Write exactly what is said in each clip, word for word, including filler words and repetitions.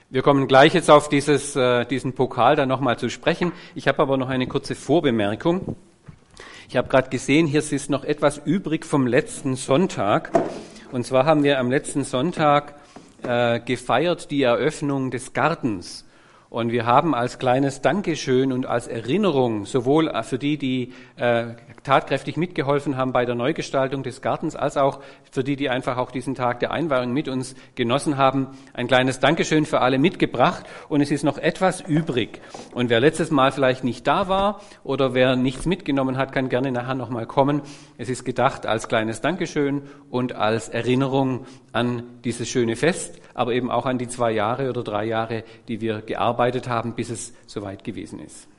Wir kommen gleich jetzt auf dieses, äh, diesen Pokal dann nochmal zu sprechen. Ich habe aber noch eine kurze Vorbemerkung. Ich habe gerade gesehen, hier ist noch etwas übrig vom letzten Sonntag. Und zwar haben wir am letzten Sonntag äh, gefeiert die Eröffnung des Gartens. Und wir haben als kleines Dankeschön und als Erinnerung, sowohl für die, die äh, tatkräftig mitgeholfen haben bei der Neugestaltung des Gartens, als auch für die, die einfach auch diesen Tag der Einweihung mit uns genossen haben, ein kleines Dankeschön für alle mitgebracht. Und es ist noch etwas übrig. Und wer letztes Mal vielleicht nicht da war oder wer nichts mitgenommen hat, kann gerne nachher nochmal kommen. Es ist gedacht als kleines Dankeschön und als Erinnerung an dieses schöne Fest, aber eben auch an die zwei Jahre oder drei Jahre, die wir gearbeitet haben, bis es soweit gewesen ist.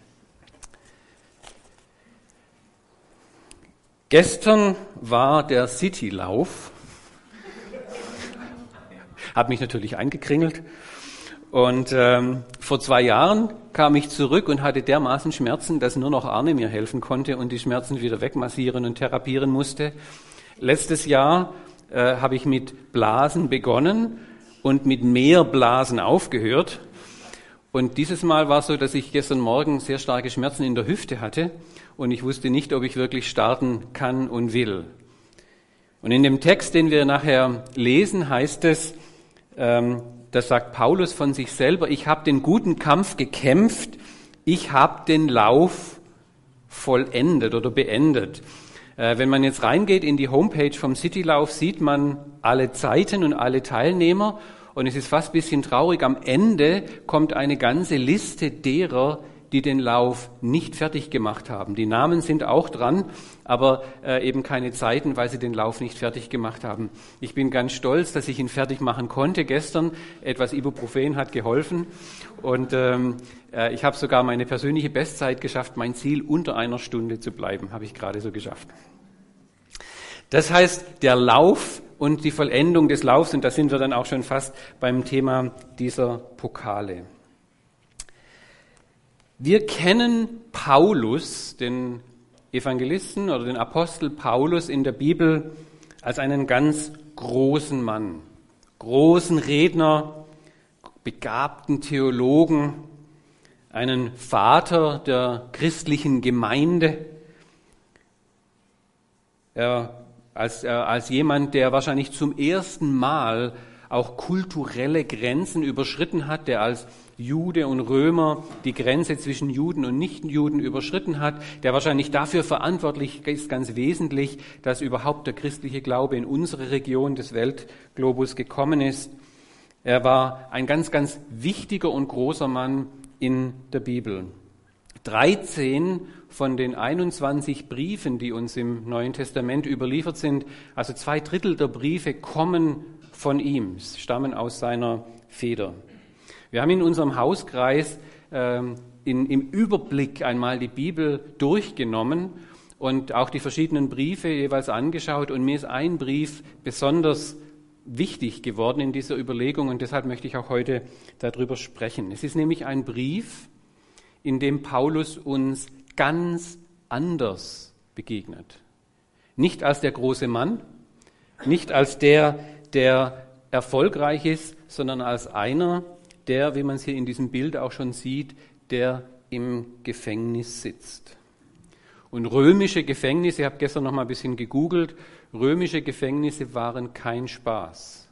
Gestern war der Citylauf. Hat mich natürlich eingekringelt. Und ähm, vor zwei Jahren kam ich zurück und hatte dermaßen Schmerzen, dass nur noch Arne mir helfen konnte und die Schmerzen wieder wegmassieren und therapieren musste. Letztes Jahr äh, habe ich mit Blasen begonnen und mit mehr Blasen aufgehört. Und dieses Mal war es so, dass ich gestern Morgen sehr starke Schmerzen in der Hüfte hatte und ich wusste nicht, ob ich wirklich starten kann und will. Und in dem Text, den wir nachher lesen, heißt es, ähm, das sagt Paulus von sich selber, ich habe den guten Kampf gekämpft, ich habe den Lauf vollendet oder beendet. Äh, wenn man jetzt reingeht in die Homepage vom Citylauf, sieht man alle Zeiten und alle Teilnehmer. Und es ist fast ein bisschen traurig, am Ende kommt eine ganze Liste derer, die den Lauf nicht fertig gemacht haben. Die Namen sind auch dran, aber äh, eben keine Zeiten, weil sie den Lauf nicht fertig gemacht haben. Ich bin ganz stolz, dass ich ihn fertig machen konnte gestern. Etwas Ibuprofen hat geholfen und ähm, äh, ich habe sogar meine persönliche Bestzeit geschafft, mein Ziel unter einer Stunde zu bleiben, habe ich gerade so geschafft. Das heißt, der Lauf und die Vollendung des Laufs, und da sind wir dann auch schon fast beim Thema dieser Pokale. Wir kennen Paulus, den Evangelisten oder den Apostel Paulus in der Bibel, als einen ganz großen Mann, großen Redner, begabten Theologen, einen Vater der christlichen Gemeinde. Er Als, äh, als jemand, der wahrscheinlich zum ersten Mal auch kulturelle Grenzen überschritten hat, der als Jude und Römer die Grenze zwischen Juden und Nichtjuden überschritten hat, der wahrscheinlich dafür verantwortlich ist, ganz wesentlich, dass überhaupt der christliche Glaube in unsere Region des Weltglobus gekommen ist. Er war ein ganz, ganz wichtiger und großer Mann in der Bibel. dreizehn von den einundzwanzig Briefen, die uns im Neuen Testament überliefert sind, also zwei Drittel der Briefe kommen von ihm, stammen aus seiner Feder. Wir haben in unserem Hauskreis ähm, in, im Überblick einmal die Bibel durchgenommen und auch die verschiedenen Briefe jeweils angeschaut und mir ist ein Brief besonders wichtig geworden in dieser Überlegung und deshalb möchte ich auch heute darüber sprechen. Es ist nämlich ein Brief, in dem Paulus uns ganz anders begegnet. Nicht als der große Mann, nicht als der, der erfolgreich ist, sondern als einer, der, wie man es hier in diesem Bild auch schon sieht, der im Gefängnis sitzt. Und römische Gefängnisse, ich habe gestern noch mal ein bisschen gegoogelt, römische Gefängnisse waren kein Spaß.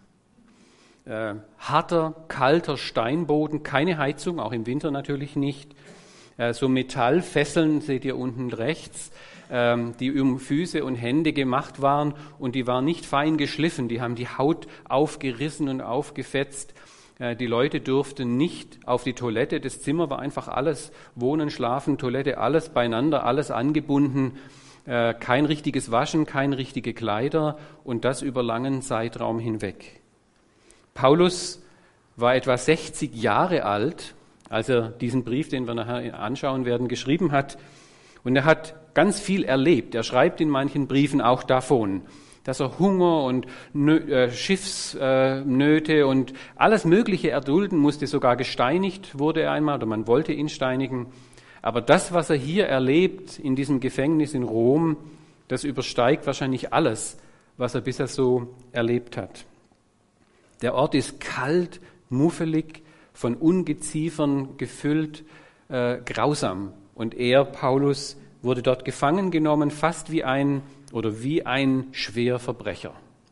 Äh, harter, kalter Steinboden, keine Heizung, auch im Winter natürlich nicht. So Metallfesseln, seht ihr unten rechts, die um Füße und Hände gemacht waren und die waren nicht fein geschliffen, die haben die Haut aufgerissen und aufgefetzt. Die Leute durften nicht auf die Toilette, das Zimmer war einfach alles, Wohnen, Schlafen, Toilette, alles beieinander, alles angebunden, kein richtiges Waschen, keine richtige Kleider und das über langen Zeitraum hinweg. Paulus war etwa sechzig Jahre alt, als er diesen Brief, den wir nachher anschauen werden, geschrieben hat. Und er hat ganz viel erlebt. Er schreibt in manchen Briefen auch davon, dass er Hunger und Nö- äh, Schiffsnöte und alles Mögliche erdulden musste. Sogar gesteinigt wurde er einmal oder man wollte ihn steinigen. Aber das, was er hier erlebt in diesem Gefängnis in Rom, das übersteigt wahrscheinlich alles, was er bisher so erlebt hat. Der Ort ist kalt, muffelig, von Ungeziefern gefüllt, äh, grausam. Und er, Paulus, wurde dort gefangen genommen, fast wie ein oder wie ein Schwerverbrecher.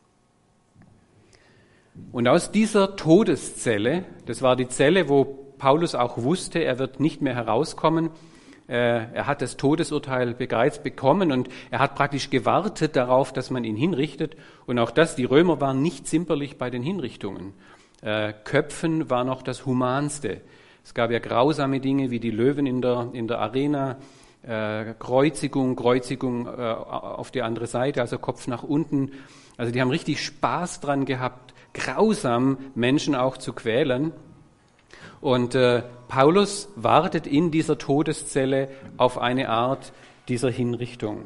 Und aus dieser Todeszelle, das war die Zelle, wo Paulus auch wusste, er wird nicht mehr herauskommen, äh, er hat das Todesurteil bereits bekommen und er hat praktisch gewartet darauf, dass man ihn hinrichtet. Und auch das, die Römer waren nicht zimperlich bei den Hinrichtungen. Äh, Köpfen war noch das Humanste. Es gab ja grausame Dinge wie die Löwen in der, in der Arena, äh, Kreuzigung, Kreuzigung äh, auf die andere Seite, also Kopf nach unten. Also die haben richtig Spaß dran gehabt, grausam Menschen auch zu quälen. Und äh, Paulus wartet in dieser Todeszelle auf eine Art dieser Hinrichtung.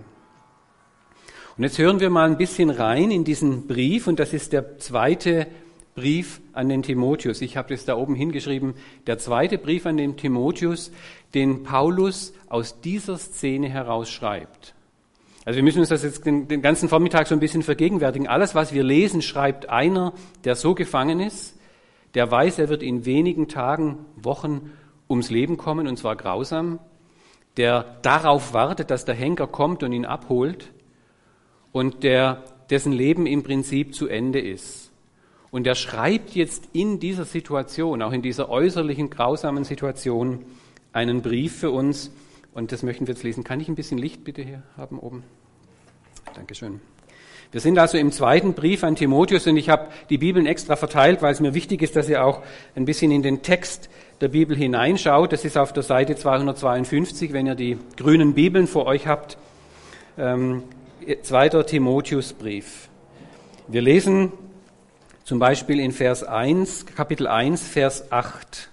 Und jetzt hören wir mal ein bisschen rein in diesen Brief, und das ist der zweite Brief an den Timotheus. Ich habe das da oben hingeschrieben, der zweite Brief an den Timotheus, den Paulus aus dieser Szene heraus schreibt. Also wir müssen uns das jetzt den, den ganzen Vormittag so ein bisschen vergegenwärtigen. Alles, was wir lesen, schreibt einer, der so gefangen ist, der weiß, er wird in wenigen Tagen, Wochen ums Leben kommen, und zwar grausam, der darauf wartet, dass der Henker kommt und ihn abholt, und der, dessen Leben im Prinzip zu Ende ist. Und er schreibt jetzt in dieser Situation, auch in dieser äußerlichen, grausamen Situation, einen Brief für uns. Und das möchten wir jetzt lesen. Kann ich ein bisschen Licht bitte hier haben oben? Dankeschön. Wir sind also im zweiten Brief an Timotheus, und ich habe die Bibeln extra verteilt, weil es mir wichtig ist, dass ihr auch ein bisschen in den Text der Bibel hineinschaut. Das ist auf der Seite zweihundertzweiundfünfzig, wenn ihr die grünen Bibeln vor euch habt. Ähm, zweiter Timotheusbrief. Wir lesen zum Beispiel in Vers eins, Kapitel eins, Vers acht.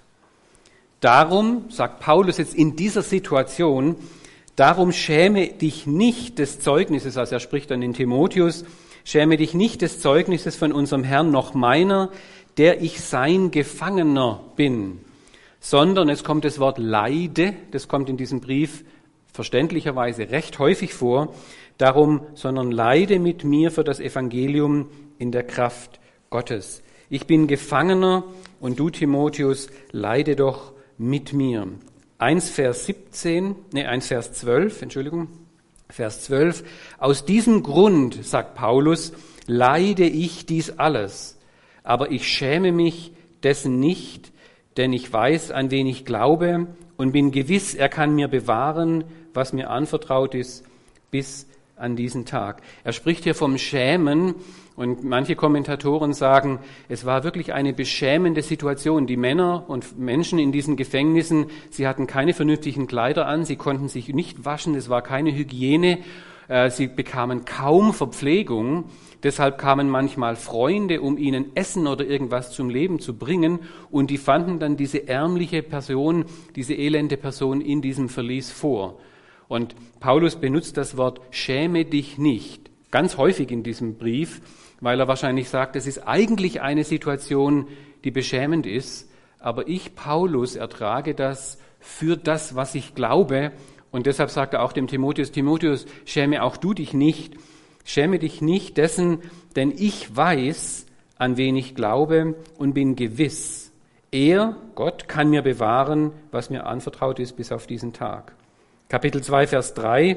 Darum, sagt Paulus jetzt in dieser Situation, darum schäme dich nicht des Zeugnisses, also er spricht dann in Timotheus, schäme dich nicht des Zeugnisses von unserem Herrn noch meiner, der ich sein Gefangener bin, sondern, es kommt das Wort leide, das kommt in diesem Brief verständlicherweise recht häufig vor, darum, sondern leide mit mir für das Evangelium in der Kraft Gottes. Ich bin Gefangener, und du, Timotheus, leide doch mit mir. eins Vers siebzehn, nee, eins Vers zwölf, Entschuldigung, Vers zwölf. Aus diesem Grund, sagt Paulus, leide ich dies alles, aber ich schäme mich dessen nicht, denn ich weiß, an wen ich glaube, und bin gewiss, er kann mir bewahren, was mir anvertraut ist, bis an diesen Tag. Er spricht hier vom Schämen, und manche Kommentatoren sagen, es war wirklich eine beschämende Situation. Die Männer und Menschen in diesen Gefängnissen, sie hatten keine vernünftigen Kleider an, sie konnten sich nicht waschen, es war keine Hygiene, sie bekamen kaum Verpflegung. Deshalb kamen manchmal Freunde, um ihnen Essen oder irgendwas zum Leben zu bringen, und die fanden dann diese ärmliche Person, diese elende Person in diesem Verlies vor. Und Paulus benutzt das Wort schäme dich nicht ganz häufig in diesem Brief, weil er wahrscheinlich sagt, es ist eigentlich eine Situation, die beschämend ist, aber ich, Paulus, ertrage das für das, was ich glaube. Und deshalb sagt er auch dem Timotheus, Timotheus, schäme auch du dich nicht, schäme dich nicht dessen, denn ich weiß, an wen ich glaube, und bin gewiss, er, Gott, kann mir bewahren, was mir anvertraut ist bis auf diesen Tag. Kapitel zwei, Vers drei,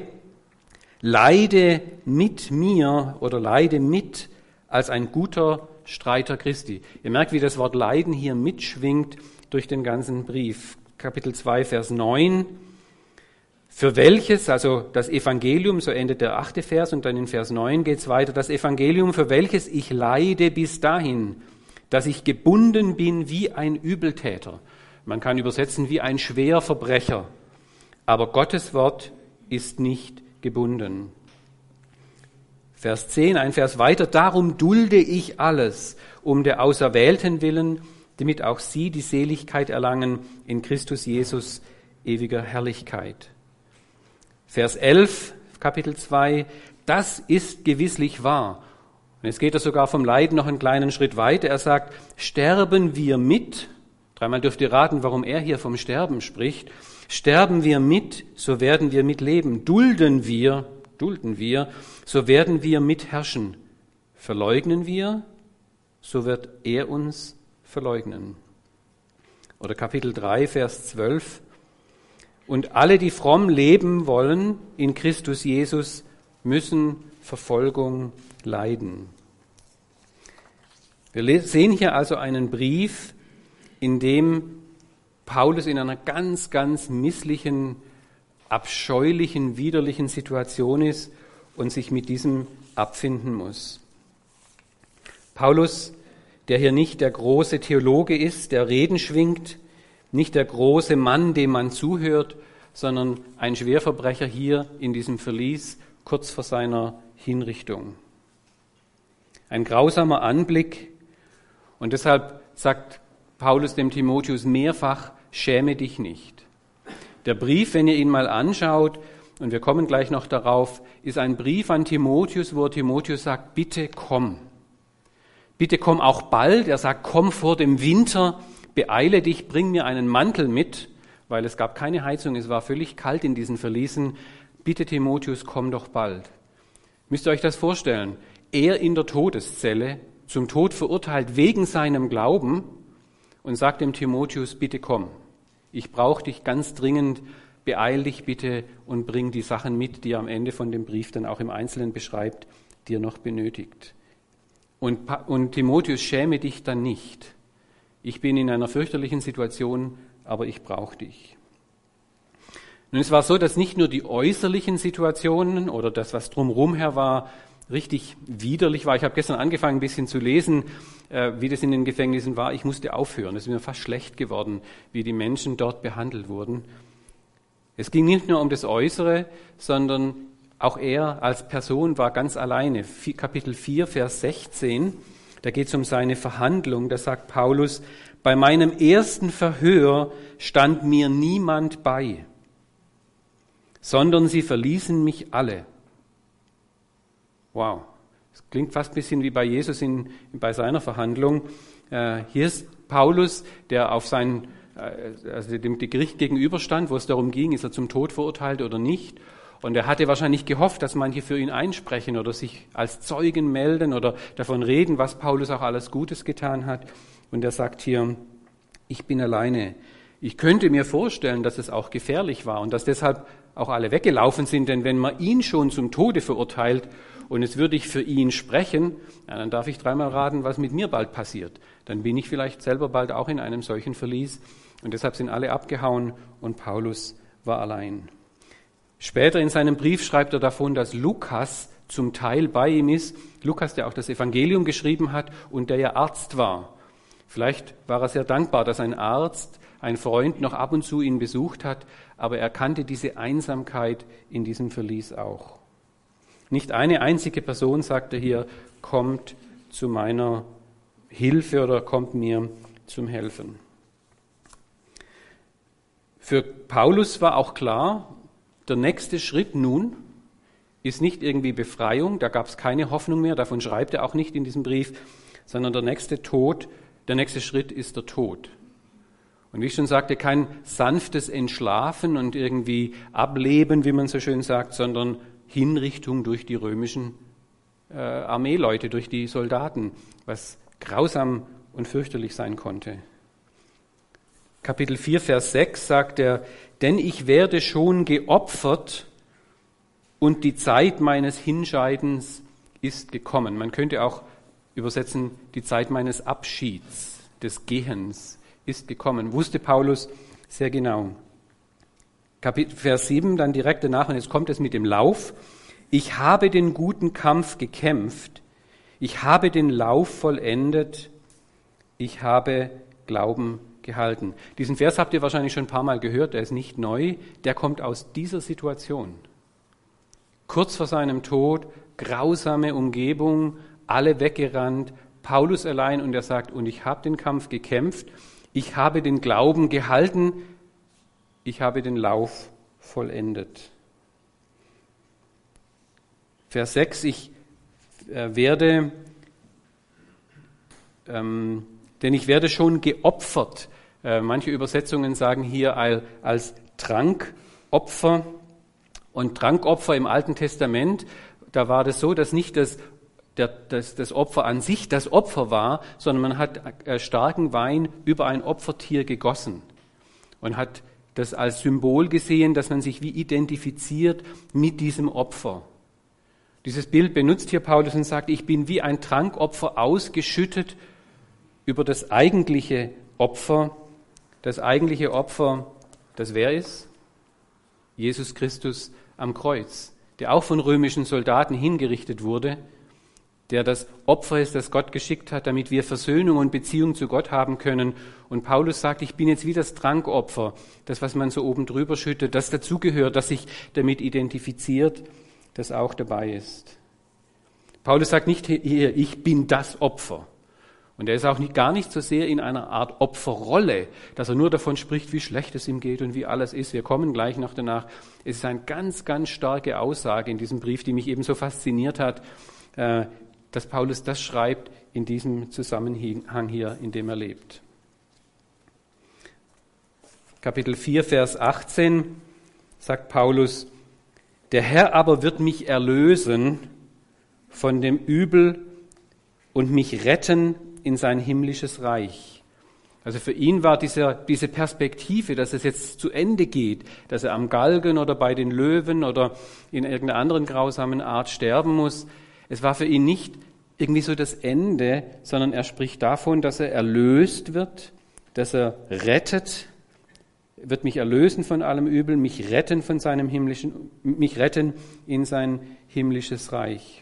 leide mit mir oder leide mit als ein guter Streiter Christi. Ihr merkt, wie das Wort Leiden hier mitschwingt durch den ganzen Brief. Kapitel zwei, Vers neun. Für welches, also das Evangelium, so endet der achte Vers, und dann in Vers neun geht es weiter, das Evangelium, für welches ich leide bis dahin, dass ich gebunden bin wie ein Übeltäter. Man kann übersetzen wie ein Schwerverbrecher. Aber Gottes Wort ist nicht gebunden. Vers zehn, ein Vers weiter, darum dulde ich alles, um der Auserwählten willen, damit auch sie die Seligkeit erlangen in Christus Jesus ewiger Herrlichkeit. Vers elf, Kapitel zwei, das ist gewisslich wahr. Und jetzt geht er sogar vom Leiden noch einen kleinen Schritt weiter. Er sagt, sterben wir mit, dreimal dürft ihr raten, warum er hier vom Sterben spricht, sterben wir mit, so werden wir mitleben, dulden wir, dulden wir, so werden wir mitherrschen. Verleugnen wir, so wird er uns verleugnen. Oder Kapitel drei, Vers zwölf. Und alle, die fromm leben wollen in Christus Jesus, müssen Verfolgung leiden. Wir sehen hier also einen Brief, in dem Paulus in einer ganz, ganz misslichen, abscheulichen, widerlichen Situation ist und sich mit diesem abfinden muss. Paulus, der hier nicht der große Theologe ist, der Reden schwingt, nicht der große Mann, dem man zuhört, sondern ein Schwerverbrecher hier in diesem Verlies, kurz vor seiner Hinrichtung. Ein grausamer Anblick, und deshalb sagt Paulus dem Timotheus mehrfach, schäme dich nicht. Der Brief, wenn ihr ihn mal anschaut, und wir kommen gleich noch darauf, ist ein Brief an Timotheus, wo Timotheus sagt, bitte komm. Bitte komm auch bald. Er sagt, komm vor dem Winter, beeile dich, bring mir einen Mantel mit, weil es gab keine Heizung, es war völlig kalt in diesen Verliesen. Bitte Timotheus, komm doch bald. Müsst ihr euch das vorstellen? Er in der Todeszelle, zum Tod verurteilt wegen seinem Glauben und sagt dem Timotheus, bitte komm. Ich brauche dich ganz dringend, beeil dich bitte und bring die Sachen mit, die er am Ende von dem Brief dann auch im Einzelnen beschreibt, die er noch benötigt. Und, und Timotheus, schäme dich dann nicht. Ich bin in einer fürchterlichen Situation, aber ich brauche dich. Nun, es war so, dass nicht nur die äußerlichen Situationen oder das, was drumherum her war, richtig widerlich war. Ich habe gestern angefangen, ein bisschen zu lesen, äh, wie das in den Gefängnissen war. Ich musste aufhören. Es ist mir fast schlecht geworden, wie die Menschen dort behandelt wurden. Es ging nicht nur um das Äußere, sondern auch er als Person war ganz alleine. Kapitel vier, Vers sechzehn, da geht es um seine Verhandlung. Da sagt Paulus, bei meinem ersten Verhör stand mir niemand bei, sondern sie verließen mich alle. Wow, das klingt fast ein bisschen wie bei Jesus in, bei seiner Verhandlung. Äh, hier ist Paulus, der auf sein, äh, also dem Gericht gegenüberstand, wo es darum ging, ist er zum Tod verurteilt oder nicht. Und er hatte wahrscheinlich gehofft, dass manche für ihn einsprechen oder sich als Zeugen melden oder davon reden, was Paulus auch alles Gutes getan hat. Und er sagt hier, ich bin alleine. Ich könnte mir vorstellen, dass es auch gefährlich war und dass deshalb auch alle weggelaufen sind, denn wenn man ihn schon zum Tode verurteilt und jetzt würde ich für ihn sprechen, ja, dann darf ich dreimal raten, was mit mir bald passiert. Dann bin ich vielleicht selber bald auch in einem solchen Verlies. Und deshalb sind alle abgehauen und Paulus war allein. Später in seinem Brief schreibt er davon, dass Lukas zum Teil bei ihm ist. Lukas, der auch das Evangelium geschrieben hat und der ja Arzt war. Vielleicht war er sehr dankbar, dass ein Arzt, ein Freund noch ab und zu ihn besucht hat, aber er kannte diese Einsamkeit in diesem Verlies auch. Nicht eine einzige Person, sagt er hier, kommt zu meiner Hilfe oder kommt mir zum Helfen. Für Paulus war auch klar, der nächste Schritt nun ist nicht irgendwie Befreiung, da gab es keine Hoffnung mehr, davon schreibt er auch nicht in diesem Brief, sondern der nächste Tod, der nächste Schritt ist der Tod. Und wie ich schon sagte, kein sanftes Entschlafen und irgendwie Ableben, wie man so schön sagt, sondern Hinrichtung durch die römischen äh, Armeeleute, durch die Soldaten, was grausam und fürchterlich sein konnte. Kapitel vier, Vers sechs sagt er, denn ich werde schon geopfert und die Zeit meines Hinscheidens ist gekommen. Man könnte auch übersetzen, die Zeit meines Abschieds, des Gehens ist gekommen. Wusste Paulus sehr genau. Kapitel, Vers sieben, dann direkt danach, und jetzt kommt es mit dem Lauf. Ich habe den guten Kampf gekämpft, ich habe den Lauf vollendet, ich habe Glauben gehalten. Diesen Vers habt ihr wahrscheinlich schon ein paar Mal gehört, der ist nicht neu, der kommt aus dieser Situation. Kurz vor seinem Tod, grausame Umgebung, alle weggerannt, Paulus allein und er sagt, und ich habe den Kampf gekämpft, ich habe den Glauben gehalten, ich habe den Lauf vollendet. Vers sechs, ich äh, werde, ähm, denn ich werde schon geopfert. Äh, manche Übersetzungen sagen hier als, als Trankopfer. Und Trankopfer im Alten Testament, da war das so, dass nicht das der, das, das Opfer an sich das Opfer war, sondern man hat äh, starken Wein über ein Opfertier gegossen und hat das als Symbol gesehen, dass man sich wie identifiziert mit diesem Opfer. Dieses Bild benutzt hier Paulus und sagt, ich bin wie ein Trankopfer ausgeschüttet über das eigentliche Opfer. Das eigentliche Opfer, das wer ist? Jesus Christus am Kreuz, der auch von römischen Soldaten hingerichtet wurde, der das Opfer ist, das Gott geschickt hat, damit wir Versöhnung und Beziehung zu Gott haben können. Und Paulus sagt, ich bin jetzt wie das Trankopfer, das, was man so oben drüber schüttet, das dazugehört, das sich damit identifiziert, das auch dabei ist. Paulus sagt nicht hier, ich bin das Opfer. Und er ist auch nicht, gar nicht so sehr in einer Art Opferrolle, dass er nur davon spricht, wie schlecht es ihm geht und wie alles ist. Wir kommen gleich noch danach. Es ist eine ganz, ganz starke Aussage in diesem Brief, die mich eben so fasziniert hat, dass Paulus das schreibt in diesem Zusammenhang hier, in dem er lebt. Kapitel vier, Vers achtzehn sagt Paulus, der Herr aber wird mich erlösen von dem Übel und mich retten in sein himmlisches Reich. Also für ihn war diese, diese Perspektive, dass es jetzt zu Ende geht, dass er am Galgen oder bei den Löwen oder in irgendeiner anderen grausamen Art sterben muss, es war für ihn nicht irgendwie so das Ende, sondern er spricht davon, dass er erlöst wird, dass er rettet, wird mich erlösen von allem Übel, mich retten von seinem himmlischen, mich retten in sein himmlisches Reich.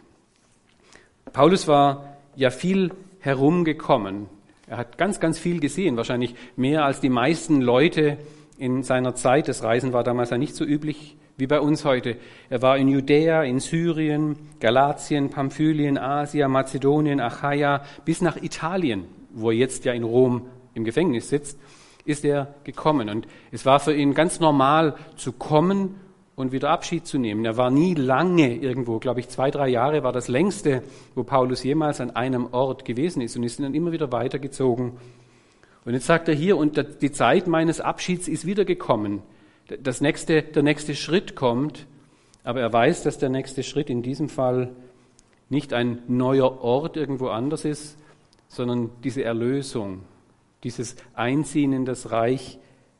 Paulus war ja viel herumgekommen. Er hat ganz, ganz viel gesehen, wahrscheinlich mehr als die meisten Leute in seiner Zeit. Das Reisen war damals ja nicht so üblich wie bei uns heute. Er war in Judäa, in Syrien, Galatien, Pamphylien, Asia, Mazedonien, Achaia, bis nach Italien, wo er jetzt ja in Rom im Gefängnis sitzt, ist er gekommen. Und es war für ihn ganz normal zu kommen und wieder Abschied zu nehmen. Er war nie lange irgendwo, glaube ich, zwei, drei Jahre war das längste, wo Paulus jemals an einem Ort gewesen ist und ist dann immer wieder weitergezogen. Und jetzt sagt er hier, und die Zeit meines Abschieds ist wieder gekommen. Das nächste, der nächste Schritt kommt, aber er weiß, dass der nächste Schritt in diesem Fall nicht ein neuer Ort irgendwo anders ist, sondern diese Erlösung, dieses Einziehen in das Reich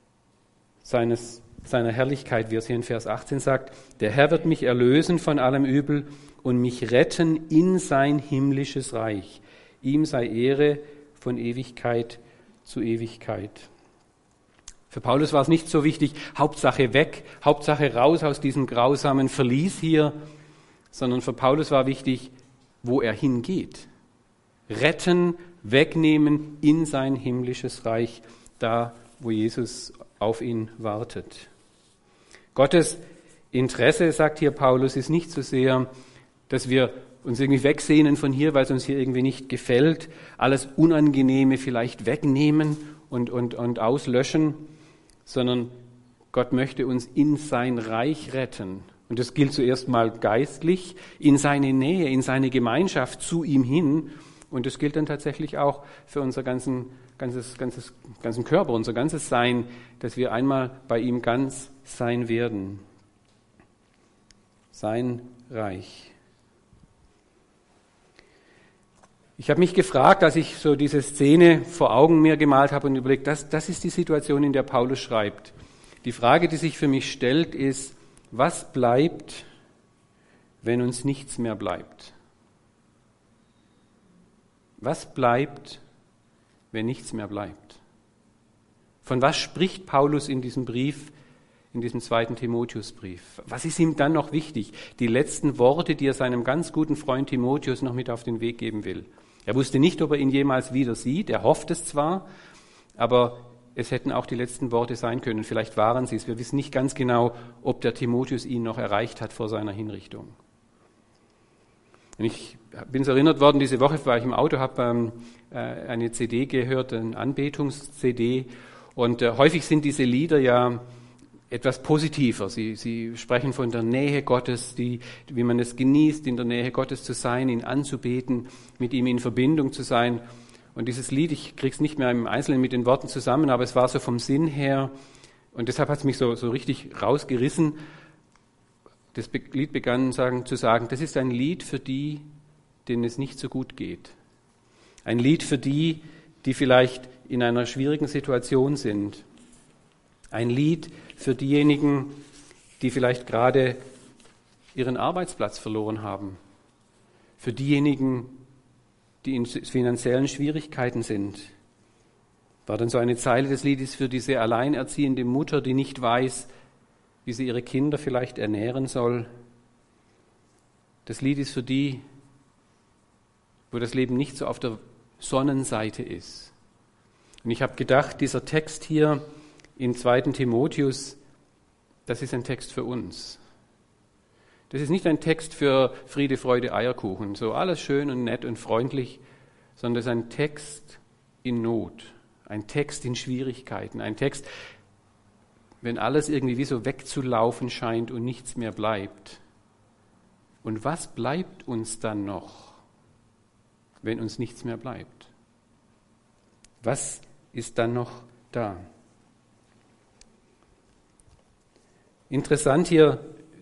seines, seiner Herrlichkeit, wie er es hier in Vers achtzehn sagt. Der Herr wird mich erlösen von allem Übel und mich retten in sein himmlisches Reich. Ihm sei Ehre von Ewigkeit zu Ewigkeit. Für Paulus war es nicht so wichtig, Hauptsache weg, Hauptsache raus aus diesem grausamen Verlies hier, sondern für Paulus war wichtig, wo er hingeht. Retten, wegnehmen in sein himmlisches Reich, da wo Jesus auf ihn wartet. Gottes Interesse, sagt hier Paulus, ist nicht so sehr, dass wir uns irgendwie wegsehnen von hier, weil es uns hier irgendwie nicht gefällt, alles Unangenehme vielleicht wegnehmen und, und, und auslöschen, sondern Gott möchte uns in sein Reich retten. Und das gilt zuerst mal geistlich, in seine Nähe, in seine Gemeinschaft zu ihm hin. Und das gilt dann tatsächlich auch für unser ganzen, ganzes, ganzes, ganzen Körper, unser ganzes Sein, dass wir einmal bei ihm ganz sein werden. Sein Reich. Ich habe mich gefragt, als ich so diese Szene vor Augen mir gemalt habe und überlegt, das, das ist die Situation, in der Paulus schreibt. Die Frage, die sich für mich stellt, ist, was bleibt, wenn uns nichts mehr bleibt? Was bleibt, wenn nichts mehr bleibt? Von was spricht Paulus in diesem Brief, in diesem zweiten Timotheusbrief? Was ist ihm dann noch wichtig? Die letzten Worte, die er seinem ganz guten Freund Timotheus noch mit auf den Weg geben will. Er wusste nicht, ob er ihn jemals wieder sieht. Er hofft es zwar, aber es hätten auch die letzten Worte sein können. Vielleicht waren sie es. Wir wissen nicht ganz genau, ob der Timotheus ihn noch erreicht hat vor seiner Hinrichtung. Und ich bin so erinnert worden, diese Woche war ich im Auto, habe ähm, äh, eine C D gehört, eine Anbetungs-C D. Und äh, häufig sind diese Lieder ja etwas positiver. Sie, sie sprechen von der Nähe Gottes, die, wie man es genießt, in der Nähe Gottes zu sein, ihn anzubeten, mit ihm in Verbindung zu sein. Und dieses Lied, ich krieg's nicht mehr im Einzelnen mit den Worten zusammen, aber es war so vom Sinn her. Und deshalb hat es mich so, so richtig rausgerissen. Das Lied begann sagen, zu sagen, das ist ein Lied für die, denen es nicht so gut geht. Ein Lied für die, die vielleicht in einer schwierigen Situation sind. Ein Lied für diejenigen, die vielleicht gerade ihren Arbeitsplatz verloren haben. Für diejenigen, die in finanziellen Schwierigkeiten sind. War dann so eine Zeile des Liedes für diese alleinerziehende Mutter, die nicht weiß, wie sie ihre Kinder vielleicht ernähren soll. Das Lied ist für die, wo das Leben nicht so auf der Sonnenseite ist. Und ich habe gedacht, dieser Text hier in zweiten Timotheus, das ist ein Text für uns. Das ist nicht ein Text für Friede, Freude, Eierkuchen, so alles schön und nett und freundlich, sondern das ist ein Text in Not, ein Text in Schwierigkeiten, ein Text, wenn alles irgendwie wie so wegzulaufen scheint und nichts mehr bleibt. Und was bleibt uns dann noch, wenn uns nichts mehr bleibt? Was ist dann noch da? Interessant hier,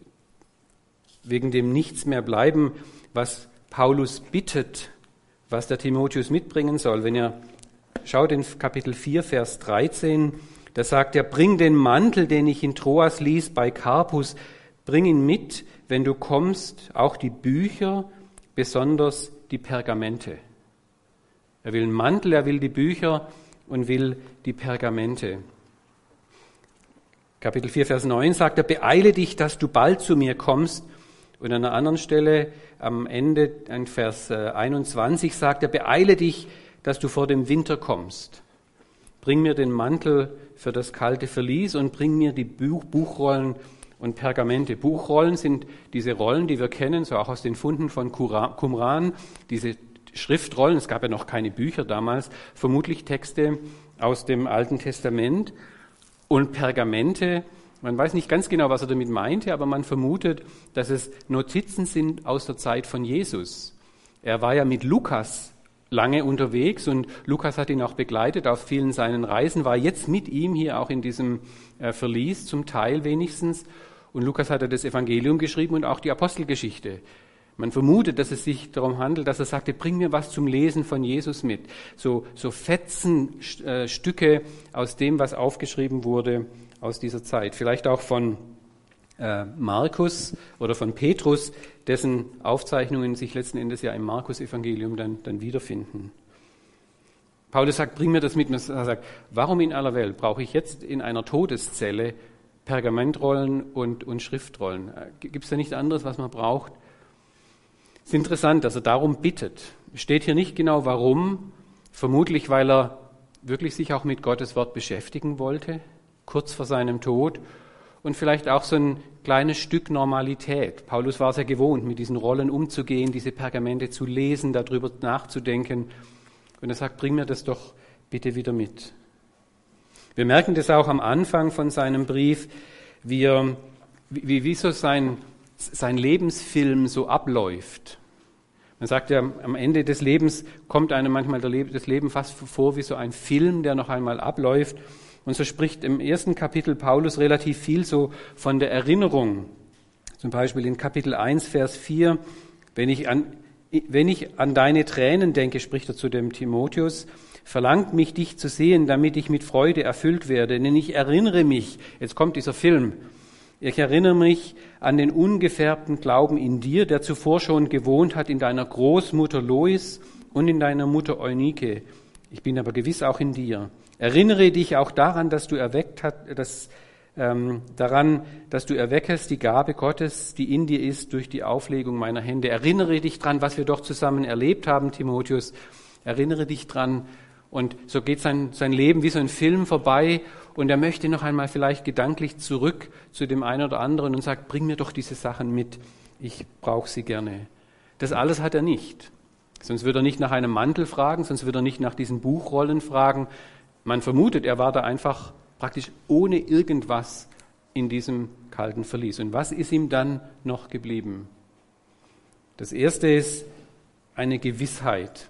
wegen dem Nichts mehr bleiben, was Paulus bittet, was der Timotheus mitbringen soll. Wenn ihr schaut in Kapitel vier, Vers dreizehn, da sagt er, bring den Mantel, den ich in Troas ließ bei Karpus, bring ihn mit, wenn du kommst, auch die Bücher, besonders die Pergamente. Er will einen Mantel, er will die Bücher und will die Pergamente. Kapitel vier, Vers neun sagt er, beeile dich, dass du bald zu mir kommst. Und an einer anderen Stelle am Ende, in Vers einundzwanzig, sagt er, beeile dich, dass du vor dem Winter kommst. Bring mir den Mantel für das kalte Verlies und bring mir die Buch- Buchrollen und Pergamente. Buchrollen sind diese Rollen, die wir kennen, so auch aus den Funden von Qumran, diese Schriftrollen, es gab ja noch keine Bücher damals, vermutlich Texte aus dem Alten Testament. Und Pergamente, man weiß nicht ganz genau, was er damit meinte, aber man vermutet, dass es Notizen sind aus der Zeit von Jesus. Er war ja mit Lukas lange unterwegs und Lukas hat ihn auch begleitet auf vielen seinen Reisen, war jetzt mit ihm hier auch in diesem äh, Verlies, zum Teil wenigstens. Und Lukas hat ja das Evangelium geschrieben und auch die Apostelgeschichte. Man vermutet, dass es sich darum handelt, dass er sagte, bring mir was zum Lesen von Jesus mit. So, so Fetzen, äh, Stücke aus dem, was aufgeschrieben wurde aus dieser Zeit. Vielleicht auch von äh, Markus oder von Petrus, dessen Aufzeichnungen sich letzten Endes ja im Markus-Evangelium dann, dann wiederfinden. Paulus sagt, bring mir das mit. Er sagt, warum in aller Welt brauche ich jetzt in einer Todeszelle Pergamentrollen und, und Schriftrollen? Gibt es da nichts anderes, was man braucht? Es ist interessant, dass er darum bittet. Steht hier nicht genau warum, vermutlich weil er wirklich sich auch mit Gottes Wort beschäftigen wollte, kurz vor seinem Tod, und vielleicht auch so ein kleines Stück Normalität. Paulus war sehr gewohnt, mit diesen Rollen umzugehen, diese Pergamente zu lesen, darüber nachzudenken. Und er sagt, bring mir das doch bitte wieder mit. Wir merken das auch am Anfang von seinem Brief, wie, er, wie, wie so sein sein Lebensfilm so abläuft. Man sagt ja, am Ende des Lebens kommt einem manchmal das Leben fast vor wie so ein Film, der noch einmal abläuft. Und so spricht im ersten Kapitel Paulus relativ viel so von der Erinnerung. Zum Beispiel in Kapitel eins, Vers vier, wenn ich an, wenn ich an deine Tränen denke, spricht er zu dem Timotheus, verlangt mich, dich zu sehen, damit ich mit Freude erfüllt werde. Denn ich erinnere mich, jetzt kommt dieser Film, ich erinnere mich an den ungefärbten Glauben in dir, der zuvor schon gewohnt hat in deiner Großmutter Lois und in deiner Mutter Eunike. Ich bin aber gewiss auch in dir. Erinnere dich auch daran, dass du erweckt hat, dass, ähm, daran, dass du erweckest die Gabe Gottes, die in dir ist, durch die Auflegung meiner Hände. Erinnere dich dran, was wir doch zusammen erlebt haben, Timotheus. Erinnere dich dran. Und so geht sein, sein Leben wie so ein Film vorbei. Und er möchte noch einmal vielleicht gedanklich zurück zu dem einen oder anderen und sagt, bring mir doch diese Sachen mit, ich brauche sie gerne. Das alles hat er nicht. Sonst würde er nicht nach einem Mantel fragen, sonst würde er nicht nach diesen Buchrollen fragen. Man vermutet, er war da einfach praktisch ohne irgendwas in diesem kalten Verlies. Und was ist ihm dann noch geblieben? Das erste ist eine Gewissheit.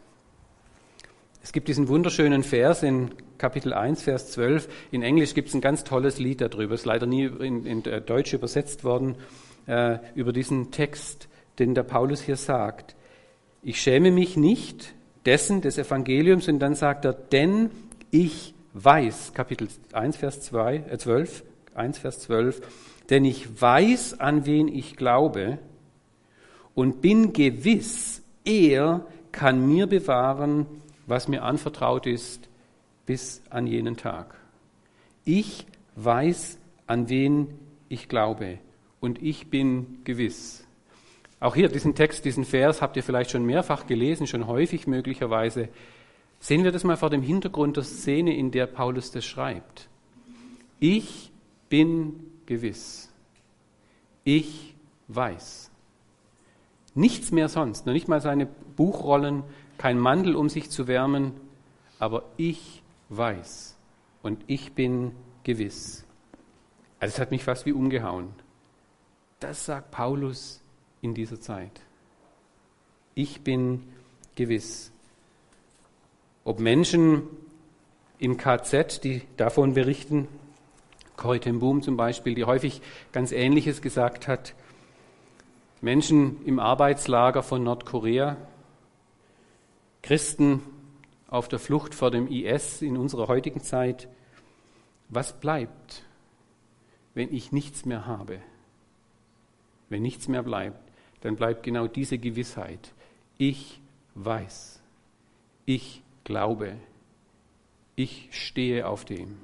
Es gibt diesen wunderschönen Vers in Kapitel eins, Vers zwölf. In Englisch gibt es ein ganz tolles Lied darüber. Es ist leider nie in, in Deutsch übersetzt worden, äh, über diesen Text, den der Paulus hier sagt. Ich schäme mich nicht dessen, des Evangeliums, und dann sagt er, denn ich weiß, Kapitel eins, Vers zwei, äh zwölf, eins, Vers zwölf, denn ich weiß, an wen ich glaube und bin gewiss, er kann mir bewahren, was mir anvertraut ist, bis an jenen Tag. Ich weiß, an wen ich glaube und ich bin gewiss. Auch hier diesen Text, diesen Vers habt ihr vielleicht schon mehrfach gelesen, schon häufig möglicherweise. Sehen wir das mal vor dem Hintergrund der Szene, in der Paulus das schreibt. Ich bin gewiss. Ich weiß. Nichts mehr sonst, noch nicht mal seine Buchrollen, kein Mantel, um sich zu wärmen, aber ich weiß und ich bin gewiss. Also es hat mich fast wie umgehauen. Das sagt Paulus in dieser Zeit. Ich bin gewiss. Ob Menschen im K Z, die davon berichten, Corrie ten Boom zum Beispiel, die häufig ganz Ähnliches gesagt hat, Menschen im Arbeitslager von Nordkorea, Christen auf der Flucht vor dem I S in unserer heutigen Zeit. Was bleibt, wenn ich nichts mehr habe? Wenn nichts mehr bleibt, dann bleibt genau diese Gewissheit. Ich weiß, ich glaube, ich stehe auf dem.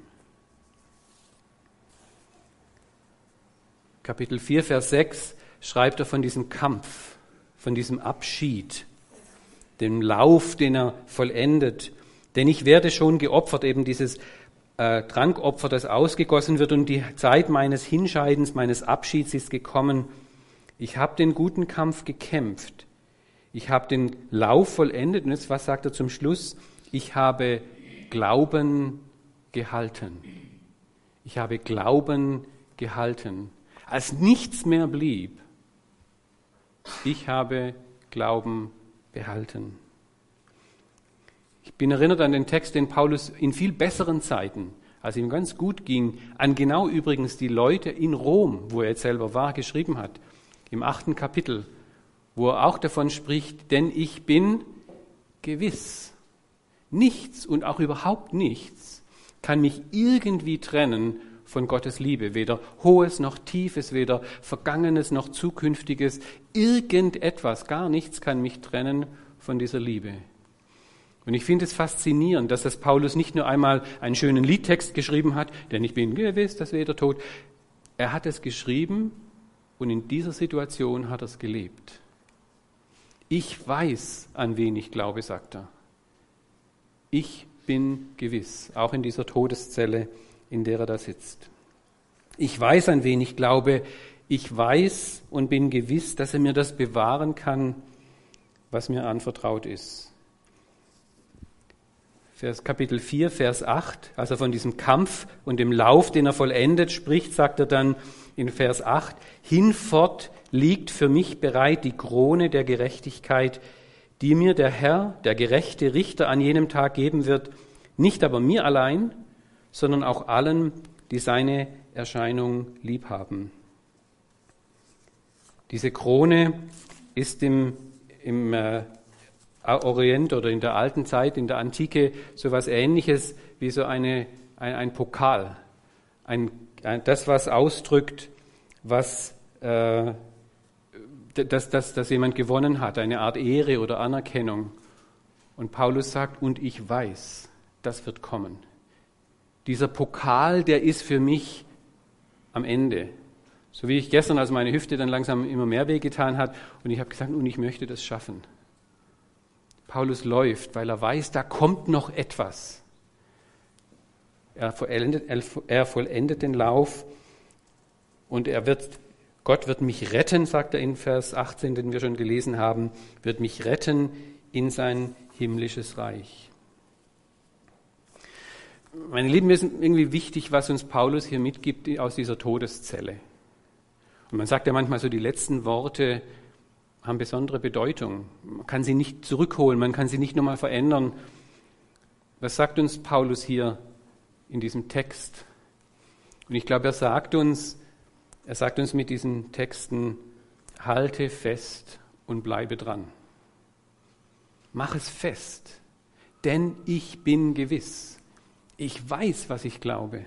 Kapitel vier, Vers sechs schreibt er von diesem Kampf, von diesem Abschied, dem Lauf, den er vollendet. Denn ich werde schon geopfert, eben dieses äh, Trankopfer, das ausgegossen wird, und die Zeit meines Hinscheidens, meines Abschieds ist gekommen. Ich habe den guten Kampf gekämpft. Ich habe den Lauf vollendet. Und jetzt, was sagt er zum Schluss? Ich habe Glauben gehalten. Ich habe Glauben gehalten. Als nichts mehr blieb, ich habe Glauben behalten. Ich bin erinnert an den Text, den Paulus in viel besseren Zeiten, als ihm ganz gut ging, an genau übrigens die Leute in Rom, wo er jetzt selber war, geschrieben hat, im achten Kapitel, wo er auch davon spricht, denn ich bin gewiss, nichts und auch überhaupt nichts kann mich irgendwie trennen von Gottes Liebe, weder Hohes noch Tiefes, weder Vergangenes noch Zukünftiges, irgendetwas, gar nichts kann mich trennen von dieser Liebe. Und ich finde es faszinierend, dass das Paulus nicht nur einmal einen schönen Liedtext geschrieben hat, denn ich bin gewiss, dass weder Tod. Er hat es geschrieben und in dieser Situation hat er es gelebt. Ich weiß, an wen ich glaube, sagt er. Ich bin gewiss, auch in dieser Todeszelle, in der er da sitzt. Ich weiß, an wen ich glaube. Ich weiß und bin gewiss, dass er mir das bewahren kann, was mir anvertraut ist. Vers Kapitel vier, Vers acht, als er von diesem Kampf und dem Lauf, den er vollendet, spricht, sagt er dann in Vers acht, hinfort liegt für mich bereit die Krone der Gerechtigkeit, die mir der Herr, der gerechte Richter, an jenem Tag geben wird, nicht aber mir allein, sondern auch allen, die seine Erscheinung lieb haben. Diese Krone ist im, im äh, Orient oder in der alten Zeit, in der Antike, so etwas Ähnliches wie so eine, ein, ein Pokal. Ein, ein, das, was ausdrückt, was, äh, dass, dass, dass jemand gewonnen hat, eine Art Ehre oder Anerkennung. Und Paulus sagt, und ich weiß, das wird kommen. Dieser Pokal, der ist für mich am Ende. So wie ich gestern, als meine Hüfte dann langsam immer mehr wehgetan hat, und ich habe gesagt, und ich möchte das schaffen. Paulus läuft, weil er weiß, da kommt noch etwas. Er vollendet, er vollendet den Lauf und er wird, Gott wird mich retten, sagt er in Vers achtzehn, den wir schon gelesen haben, wird mich retten in sein himmlisches Reich. Meine Lieben, mir ist irgendwie wichtig, was uns Paulus hier mitgibt aus dieser Todeszelle. Und man sagt ja manchmal so, die letzten Worte haben besondere Bedeutung. Man kann sie nicht zurückholen, man kann sie nicht nochmal verändern. Was sagt uns Paulus hier in diesem Text? Und ich glaube, er sagt uns, er sagt uns mit diesen Texten, halte fest und bleibe dran. Mach es fest, denn ich bin gewiss. Ich weiß, was ich glaube.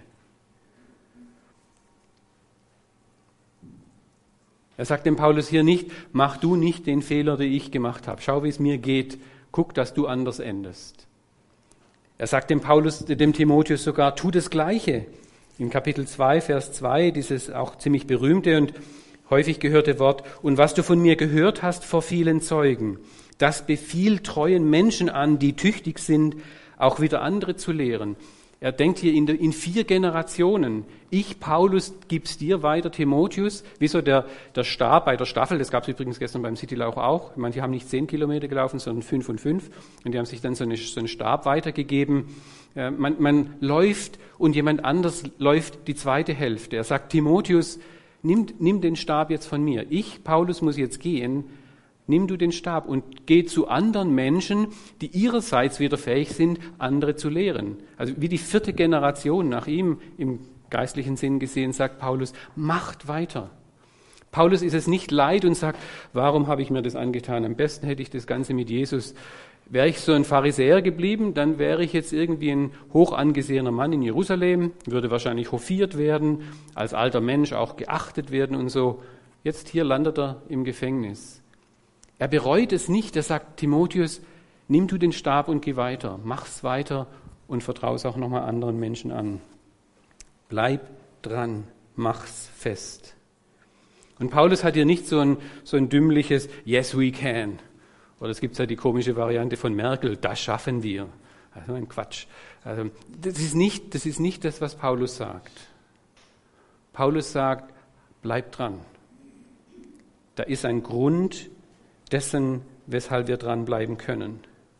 Er sagt dem Paulus hier nicht, mach du nicht den Fehler, den ich gemacht habe. Schau, wie es mir geht. Guck, dass du anders endest. Er sagt dem Paulus, dem Timotheus sogar, tu das Gleiche. In Kapitel zwei, Vers zwei, dieses auch ziemlich berühmte und häufig gehörte Wort, und was du von mir gehört hast vor vielen Zeugen, das befiehl treuen Menschen an, die tüchtig sind, auch wieder andere zu lehren. Er denkt hier in, in vier Generationen. Ich, Paulus, gib's dir weiter, Timotheus. Wie so der, der Stab bei der Staffel, das gab's übrigens gestern beim Citylauch auch. Manche haben nicht zehn Kilometer gelaufen, sondern fünf und fünf. Und die haben sich dann so, eine, so einen Stab weitergegeben. Äh, man, man läuft und jemand anders läuft die zweite Hälfte. Er sagt, Timotheus, nimm, nimm den Stab jetzt von mir. Ich, Paulus, muss jetzt gehen. Nimm du den Stab und geh zu anderen Menschen, die ihrerseits wieder fähig sind, andere zu lehren. Also wie die vierte Generation nach ihm im geistlichen Sinn gesehen, sagt Paulus, macht weiter. Paulus ist es nicht leid und sagt, warum habe ich mir das angetan? Am besten hätte ich das Ganze mit Jesus. Wäre ich so ein Pharisäer geblieben, dann wäre ich jetzt irgendwie ein hoch angesehener Mann in Jerusalem, würde wahrscheinlich hofiert werden, als alter Mensch auch geachtet werden und so. Jetzt hier landet er im Gefängnis. Er bereut es nicht, er sagt, Timotheus, nimm du den Stab und geh weiter, mach's weiter und vertrau es auch nochmal anderen Menschen an. Bleib dran, mach's fest. Und Paulus hat hier nicht so ein, so ein dümmliches Yes, we can. Oder es gibt ja die komische Variante von Merkel, das schaffen wir. Also ein Quatsch. Also, das ist nicht, das ist nicht das, was Paulus sagt. Paulus sagt, bleib dran. Da ist ein Grund dessen, weshalb wir dranbleiben können.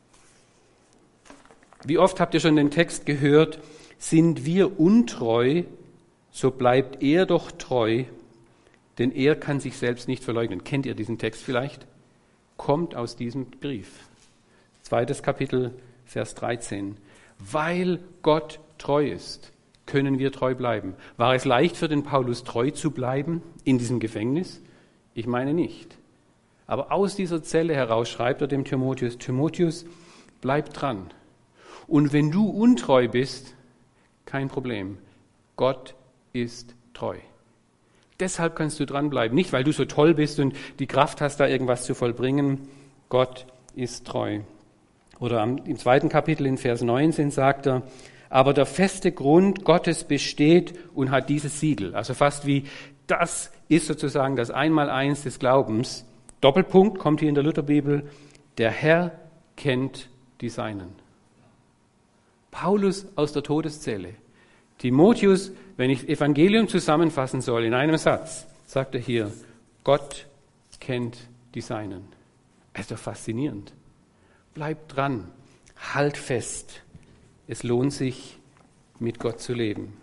Wie oft habt ihr schon den Text gehört, sind wir untreu, so bleibt er doch treu, denn er kann sich selbst nicht verleugnen. Kennt ihr diesen Text vielleicht? Kommt aus diesem Brief. Zweites Kapitel, Vers dreizehn. Weil Gott treu ist, können wir treu bleiben. War es leicht für den Paulus, treu zu bleiben in diesem Gefängnis? Ich meine nicht. Aber aus dieser Zelle heraus schreibt er dem Timotheus, Timotheus, bleib dran. Und wenn du untreu bist, kein Problem. Gott ist treu. Deshalb kannst du dranbleiben. Nicht, weil du so toll bist und die Kraft hast, da irgendwas zu vollbringen. Gott ist treu. Oder im zweiten Kapitel in Vers neunzehn sagt er, aber der feste Grund Gottes besteht und hat dieses Siegel. Also fast wie, das ist sozusagen das Einmaleins des Glaubens. Doppelpunkt kommt hier in der Lutherbibel, der Herr kennt die Seinen. Paulus aus der Todeszelle. Timotheus, wenn ich das Evangelium zusammenfassen soll in einem Satz, sagt er hier, Gott kennt die Seinen. Das ist doch faszinierend. Bleib dran, halt fest. Es lohnt sich, mit Gott zu leben.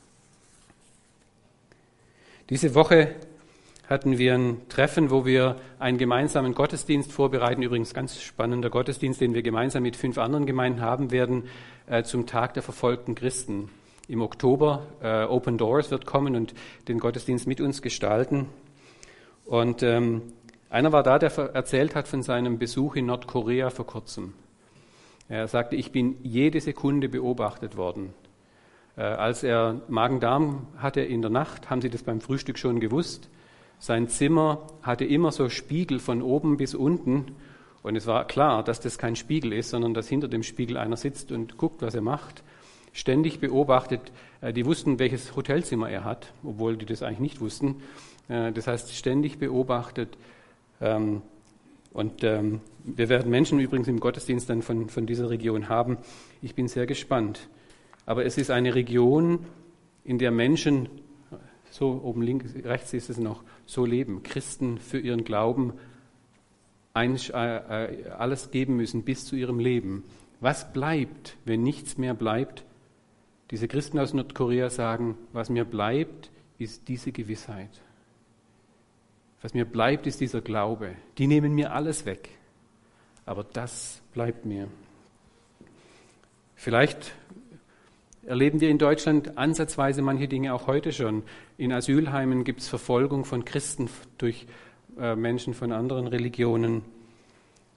Diese Woche hatten wir ein Treffen, wo wir einen gemeinsamen Gottesdienst vorbereiten. Übrigens ganz spannender Gottesdienst, den wir gemeinsam mit fünf anderen Gemeinden haben werden, äh, zum Tag der verfolgten Christen. Im Oktober, äh, Open Doors wird kommen und den Gottesdienst mit uns gestalten. Und ähm, einer war da, der erzählt hat von seinem Besuch in Nordkorea vor kurzem. Er sagte, ich bin jede Sekunde beobachtet worden. Äh, als er Magen-Darm hatte in der Nacht, haben sie das beim Frühstück schon gewusst. Sein Zimmer hatte immer so Spiegel von oben bis unten. Und es war klar, dass das kein Spiegel ist, sondern dass hinter dem Spiegel einer sitzt und guckt, was er macht. Ständig beobachtet. Die wussten, welches Hotelzimmer er hat, obwohl die das eigentlich nicht wussten. Das heißt, ständig beobachtet. Und wir werden Menschen übrigens im Gottesdienst dann von, von dieser Region haben. Ich bin sehr gespannt. Aber es ist eine Region, in der Menschen, so oben links, rechts ist es noch, so leben. Christen für ihren Glauben alles geben müssen bis zu ihrem Leben. Was bleibt, wenn nichts mehr bleibt? Diese Christen aus Nordkorea sagen, was mir bleibt, ist diese Gewissheit. Was mir bleibt, ist dieser Glaube. Die nehmen mir alles weg. Aber das bleibt mir. Vielleicht erleben wir in Deutschland ansatzweise manche Dinge auch heute schon. In Asylheimen gibt es Verfolgung von Christen durch äh, Menschen von anderen Religionen.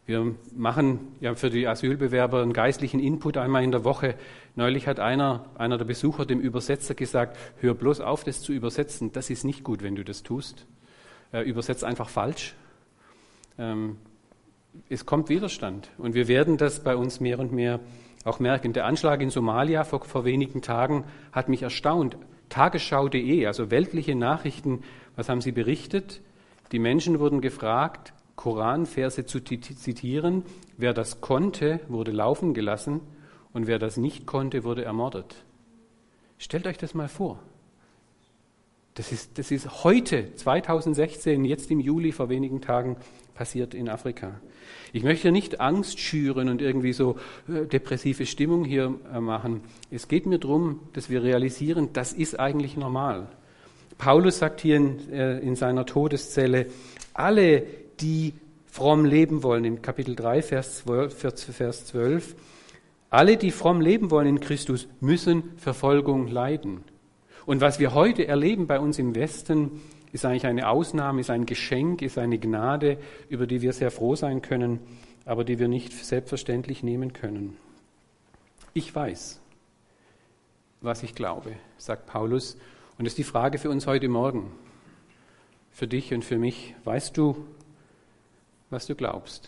Wir machen ja für die Asylbewerber einen geistlichen Input einmal in der Woche. Neulich hat einer, einer der Besucher dem Übersetzer gesagt, hör bloß auf, das zu übersetzen. Das ist nicht gut, wenn du das tust. Äh, übersetz einfach falsch. Ähm, es kommt Widerstand. Und wir werden das bei uns mehr und mehr auch merken. Der Anschlag in Somalia vor, vor wenigen Tagen hat mich erstaunt. Tagesschau punkt de, also weltliche Nachrichten, was haben sie berichtet? Die Menschen wurden gefragt, Koranverse zu zitieren. Wer das konnte, wurde laufen gelassen und wer das nicht konnte, wurde ermordet. Stellt euch das mal vor. Das ist, das ist heute, zweitausendsechzehn, jetzt im Juli, vor wenigen Tagen, passiert in Afrika. Ich möchte nicht Angst schüren und irgendwie so äh, depressive Stimmung hier äh, machen. Es geht mir darum, dass wir realisieren, das ist eigentlich normal. Paulus sagt hier in, äh, in seiner Todeszelle, alle, die fromm leben wollen, in Kapitel drei, Vers zwölf, alle, die fromm leben wollen in Christus, müssen Verfolgung leiden. Und was wir heute erleben bei uns im Westen, ist eigentlich eine Ausnahme, ist ein Geschenk, ist eine Gnade, über die wir sehr froh sein können, aber die wir nicht selbstverständlich nehmen können. Ich weiß, was ich glaube, sagt Paulus. Und das ist die Frage für uns heute Morgen, für dich und für mich. Weißt du, was du glaubst?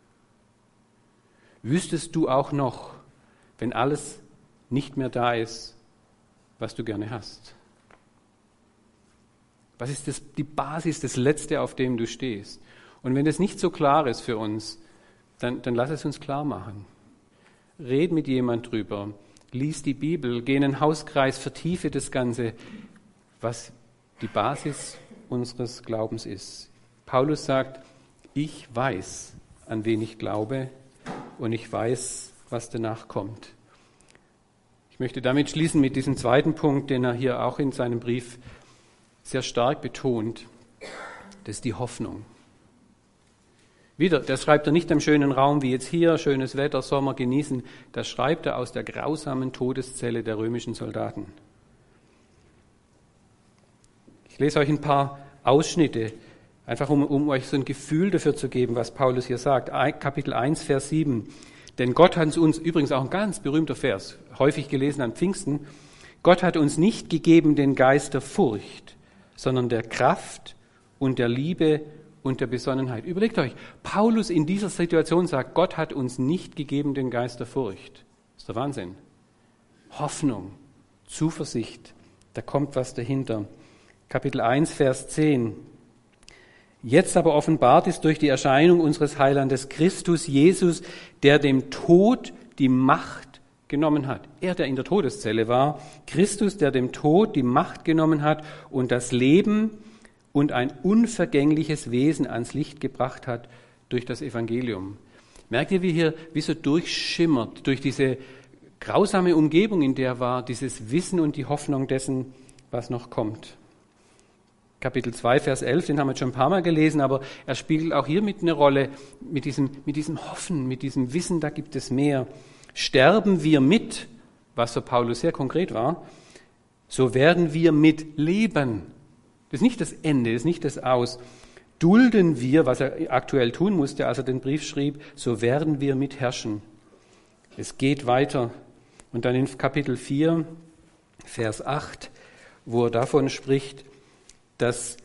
Wüsstest du auch noch, wenn alles nicht mehr da ist, was du gerne hast? Was ist das, die Basis, das Letzte, auf dem du stehst? Und wenn das nicht so klar ist für uns, dann, dann lass es uns klar machen. Red mit jemand drüber, lies die Bibel, geh in einen Hauskreis, vertiefe das Ganze, was die Basis unseres Glaubens ist. Paulus sagt, ich weiß, an wen ich glaube, und ich weiß, was danach kommt. Ich möchte damit schließen mit diesem zweiten Punkt, den er hier auch in seinem Brief sehr stark betont. Das ist die Hoffnung. Wieder, das schreibt er nicht am schönen Raum wie jetzt hier, schönes Wetter, Sommer genießen. Das schreibt er aus der grausamen Todeszelle der römischen Soldaten. Ich lese euch ein paar Ausschnitte, einfach um, um euch so ein Gefühl dafür zu geben, was Paulus hier sagt. Kapitel eins, Vers sieben. Denn Gott hat uns, übrigens auch ein ganz berühmter Vers, häufig gelesen an Pfingsten, Gott hat uns nicht gegeben den Geist der Furcht, sondern der Kraft und der Liebe und der Besonnenheit. Überlegt euch, Paulus in dieser Situation sagt, Gott hat uns nicht gegeben den Geist der Furcht. Das ist der Wahnsinn. Hoffnung, Zuversicht, da kommt was dahinter. Kapitel eins, Vers zehn. Jetzt aber offenbart ist durch die Erscheinung unseres Heilandes Christus Jesus, der dem Tod die Macht genommen hat. Er, der in der Todeszelle war, Christus, der dem Tod die Macht genommen hat und das Leben und ein unvergängliches Wesen ans Licht gebracht hat durch das Evangelium. Merkt ihr, wie hier, wie so durchschimmert, durch diese grausame Umgebung, in der er war, dieses Wissen und die Hoffnung dessen, was noch kommt. Kapitel zwei, Vers elf, den haben wir jetzt schon ein paar Mal gelesen, aber er spiegelt auch hier mit eine Rolle, mit diesem, mit diesem Hoffen, mit diesem Wissen, da gibt es mehr. Sterben wir mit, was für Paulus sehr konkret war, so werden wir mit leben. Das ist nicht das Ende, das ist nicht das Aus. Dulden wir, was er aktuell tun musste, als er den Brief schrieb, so werden wir mit herrschen. Es geht weiter. Und dann in Kapitel vier, Vers acht, wo er davon spricht, dass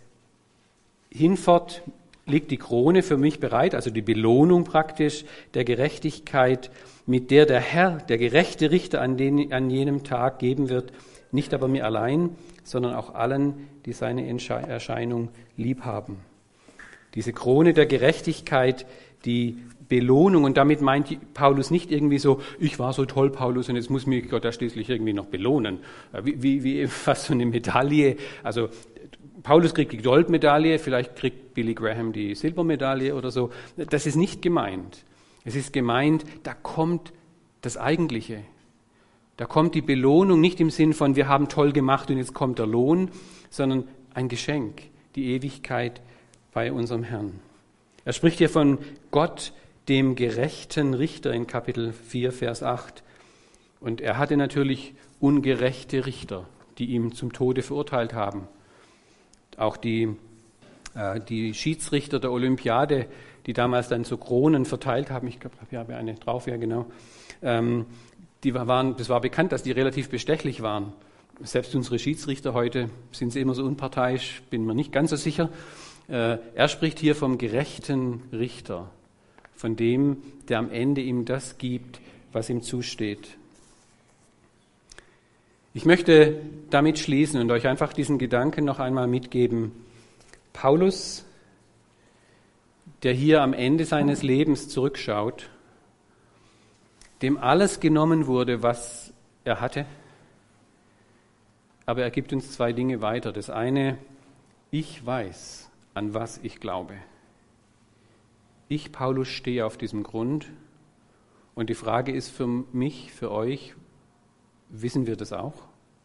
hinfort liegt die Krone für mich bereit, also die Belohnung praktisch der Gerechtigkeit, mit der der Herr, der gerechte Richter an, den, an jenem Tag geben wird, nicht aber mir allein, sondern auch allen, die seine Erscheinung lieb haben. Diese Krone der Gerechtigkeit, die Belohnung, und damit meint Paulus nicht irgendwie so, ich war so toll, Paulus, und jetzt muss mich Gott ja schließlich irgendwie noch belohnen. Wie, wie, wie fast so eine Medaille. Also Paulus kriegt die Goldmedaille, vielleicht kriegt Billy Graham die Silbermedaille oder so. Das ist nicht gemeint. Es ist gemeint, da kommt das Eigentliche. Da kommt die Belohnung nicht im Sinn von, wir haben toll gemacht und jetzt kommt der Lohn, sondern ein Geschenk, die Ewigkeit bei unserem Herrn. Er spricht hier von Gott, dem gerechten Richter in Kapitel vier, Vers acht. Und er hatte natürlich ungerechte Richter, die ihm zum Tode verurteilt haben. Auch die, äh, die Schiedsrichter der Olympiade, die damals dann so Kronen verteilt haben. Ich glaube, ich habe eine drauf, ja genau. Ähm, die waren, das war bekannt, dass die relativ bestechlich waren. Selbst unsere Schiedsrichter heute, sind sie immer so unparteiisch, bin mir nicht ganz so sicher. Äh, er spricht hier vom gerechten Richter, von dem, der am Ende ihm das gibt, was ihm zusteht. Ich möchte damit schließen und euch einfach diesen Gedanken noch einmal mitgeben. Paulus, der hier am Ende seines Lebens zurückschaut, dem alles genommen wurde, was er hatte, aber er gibt uns zwei Dinge weiter. Das eine, ich weiß, an was ich glaube. Ich, Paulus, stehe auf diesem Grund und die Frage ist für mich, für euch, wissen wir das auch?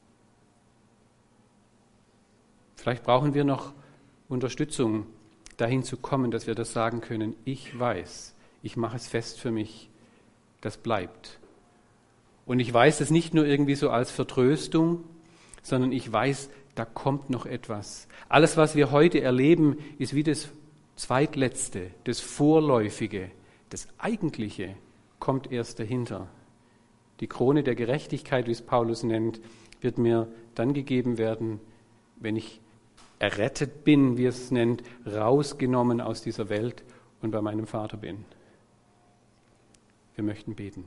Vielleicht brauchen wir noch Unterstützung, dahin zu kommen, dass wir das sagen können. Ich weiß, ich mache es fest für mich, das bleibt. Und ich weiß es nicht nur irgendwie so als Vertröstung, sondern ich weiß, da kommt noch etwas. Alles, was wir heute erleben, ist wie das Zweitletzte, das Vorläufige. Das Eigentliche kommt erst dahinter. Die Krone der Gerechtigkeit, wie es Paulus nennt, wird mir dann gegeben werden, wenn ich errettet bin, wie es nennt, rausgenommen aus dieser Welt und bei meinem Vater bin. Wir möchten beten.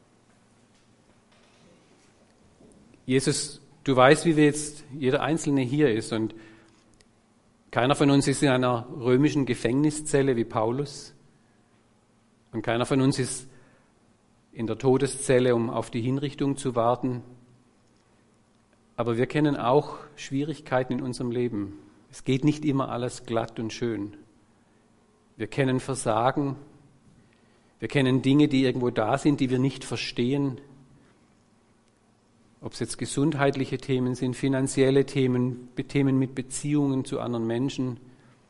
Jesus, du weißt, wie wir jetzt jeder Einzelne hier ist und keiner von uns ist in einer römischen Gefängniszelle wie Paulus und keiner von uns ist in der Todeszelle, um auf die Hinrichtung zu warten. Aber wir kennen auch Schwierigkeiten in unserem Leben. Es geht nicht immer alles glatt und schön. Wir kennen Versagen. Wir kennen Dinge, die irgendwo da sind, die wir nicht verstehen. Ob es jetzt gesundheitliche Themen sind, finanzielle Themen, Themen mit Beziehungen zu anderen Menschen.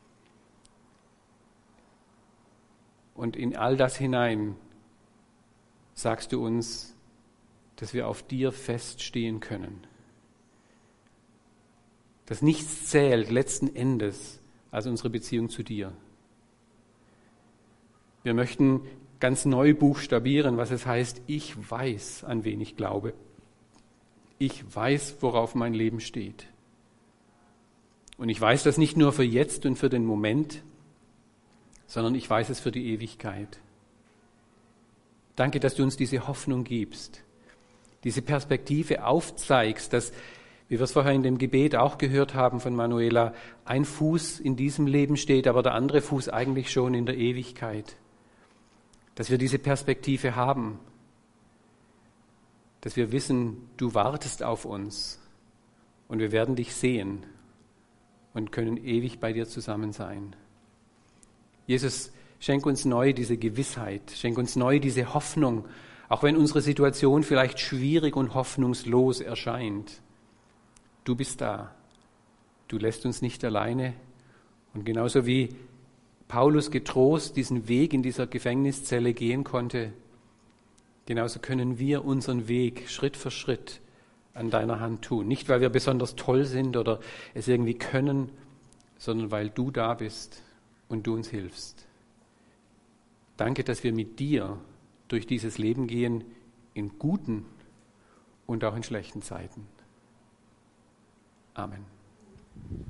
Und in all das hinein sagst du uns, dass wir auf dir feststehen können. Dass nichts zählt letzten Endes als unsere Beziehung zu dir. Wir möchten ganz neu buchstabieren, was es heißt, ich weiß, an wen ich glaube. Ich weiß, worauf mein Leben steht. Und ich weiß das nicht nur für jetzt und für den Moment, sondern ich weiß es für die Ewigkeit. Danke, dass du uns diese Hoffnung gibst, diese Perspektive aufzeigst, dass, wie wir es vorher in dem Gebet auch gehört haben von Manuela, ein Fuß in diesem Leben steht, aber der andere Fuß eigentlich schon in der Ewigkeit. Dass wir diese Perspektive haben, dass wir wissen, du wartest auf uns und wir werden dich sehen und können ewig bei dir zusammen sein. Jesus, schenk uns neu diese Gewissheit, schenk uns neu diese Hoffnung, auch wenn unsere Situation vielleicht schwierig und hoffnungslos erscheint. Du bist da, du lässt uns nicht alleine und genauso wie Paulus getrost diesen Weg in dieser Gefängniszelle gehen konnte, genauso können wir unseren Weg Schritt für Schritt an deiner Hand tun. Nicht, weil wir besonders toll sind oder es irgendwie können, sondern weil du da bist und du uns hilfst. Danke, dass wir mit dir durch dieses Leben gehen, in guten und auch in schlechten Zeiten. Amen.